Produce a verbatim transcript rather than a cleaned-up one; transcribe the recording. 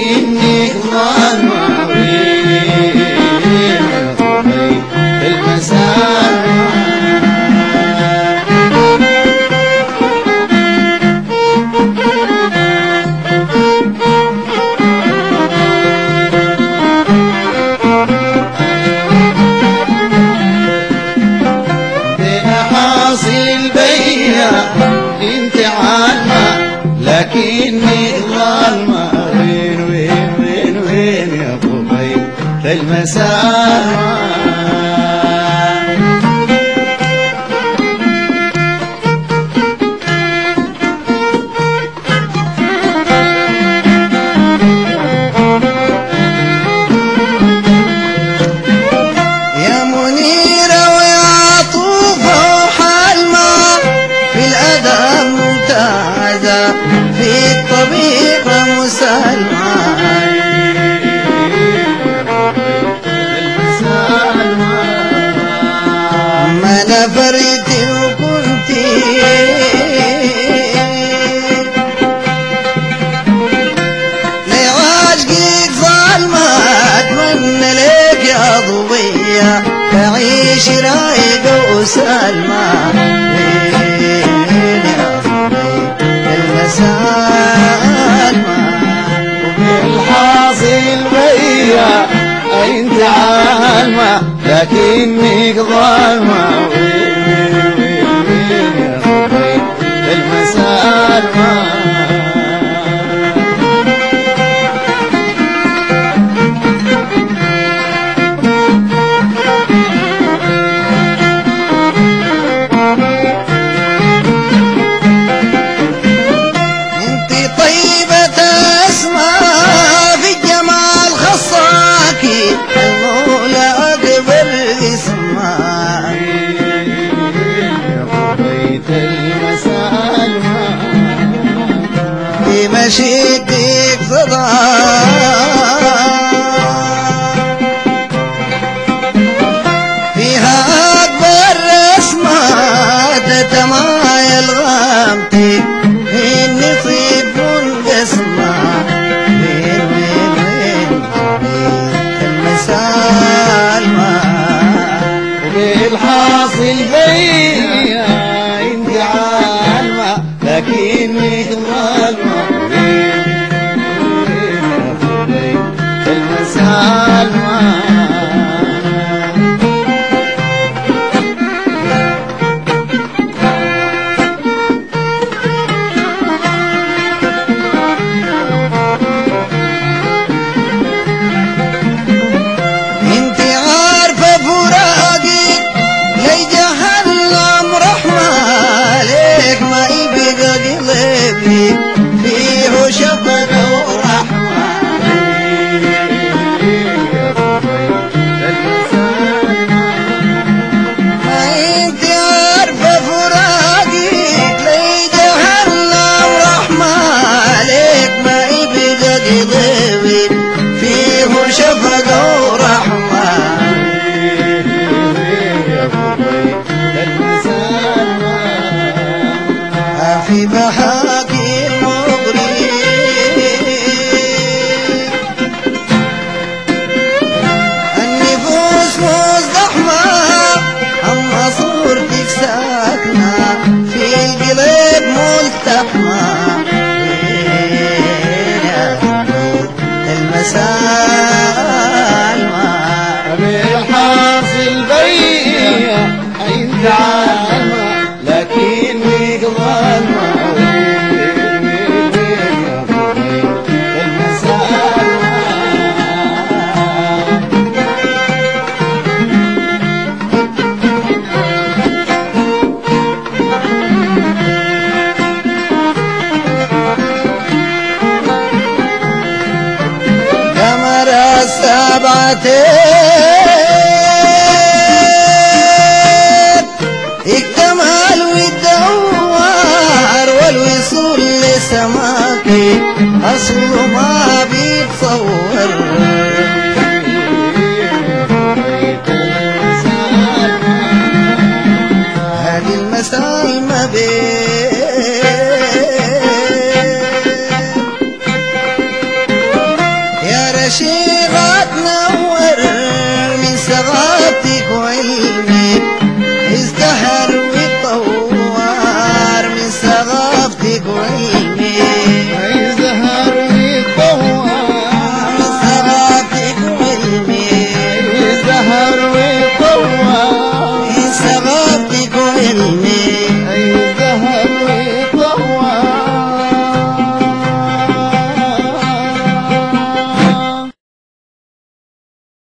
لكنك ظالمة وين المسار. انت عالمة لكني ظالمة وين وين وين وين يا طبيب المسار. يا منيرة ويا طوفة وحلمة في الأدب ممتازة في الطبيعة مسالمة. ما نفرتي وكنتي لعاشقك ظالمة أتمنى لك يا ضوية تعيش رايقة وسالمة. وبالحاصل بيا انت عالمة لكنك ظالمة وين وين وين يا طبيب المسالمة. مشيتك صدى فيها أكبر رسمة تتمايل غامتي في النصيب منقسمة. وين وين وين المسالمة. وبالحاصل بيا انت عالمة لكنك ظالمة المسالمة. انت عارفة فراقك لي جهنم رحمة ليك ما يبقى قلبي فيه شفقة ورحمة. انت عارفة فراقك لي جهنم رحمة ليك ما يبقى قلبي فيه شفقة ورحمة. في بحاكي المغري النفوس مزدحمة أما صورتك ساكنة في القلب ملتحمة. المسالمة. بالحاصل بيا انت عالمة لكنك ظالمة قمر السبعة اكتمل والدوار والوصول لسماكي أصله ما بيتصور. هذه المسالمة بين شيغتنا